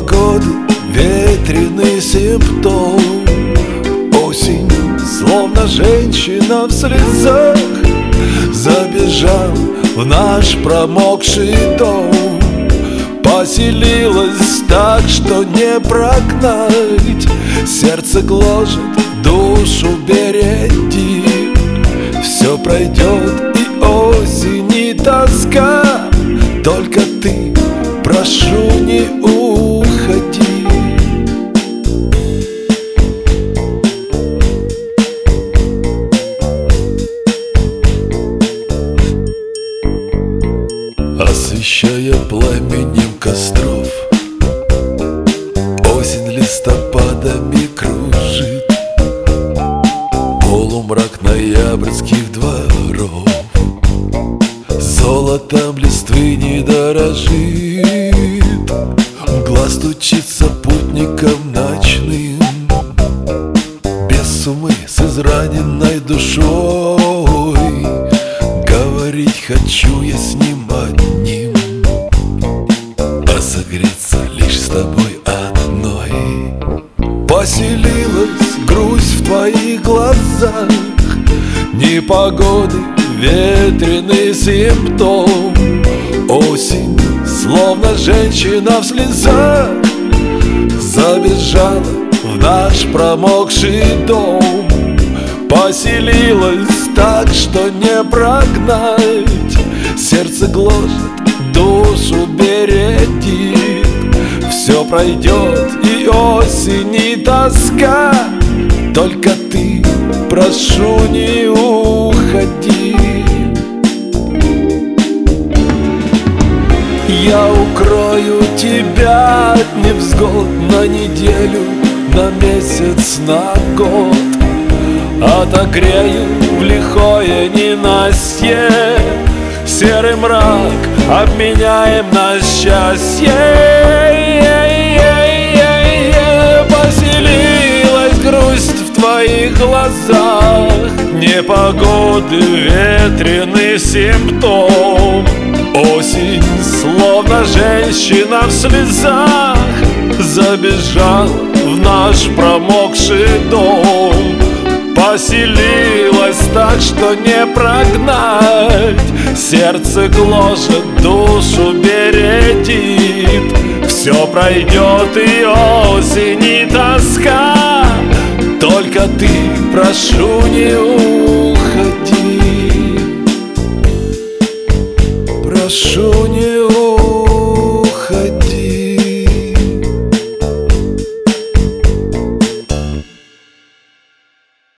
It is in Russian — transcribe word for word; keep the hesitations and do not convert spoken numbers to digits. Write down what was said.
Непогода, ветреный симптом. Осень, словно женщина в слезах, забежал в наш промокший дом. Поселилась так, что не прогнать. Сердце гложет, душу береги. Все пройдет, и осень, и тоска. Только ты, прошу, не уходи. Освещая пламенем костров, осень листопадами кружит. Полумрак ноябрьских дворов золотом листвы не дорожит. Мгла стучится путником ночным, без сумы с израненной душой. Говорить хочу я с ним одним, а согреться лишь с тобой одной. Поселилась грусть в твоих глазах, непогоды, ветреный симптом. Осень, словно женщина в слезах, забежала в наш промокший дом. Поселилась так, что не прогнать. Сердце гложет, душу бередит. Все пройдет, и осень, и тоска. Только ты, прошу, не уходи. Я укрою тебя от невзгод на неделю, на месяц, на год. Отогрею в лихое ненастье, серый мрак обменяем на счастье. Поселилась грусть в твоих глазах, непогоды, ветреный симптом. Осень, словно женщина в слезах, забежал в наш промокший дом. Поселилась так, что не прогнать. Сердце гложет, душу бередит. Все пройдет, и осень, и тоска. Только ты, прошу, не уходи.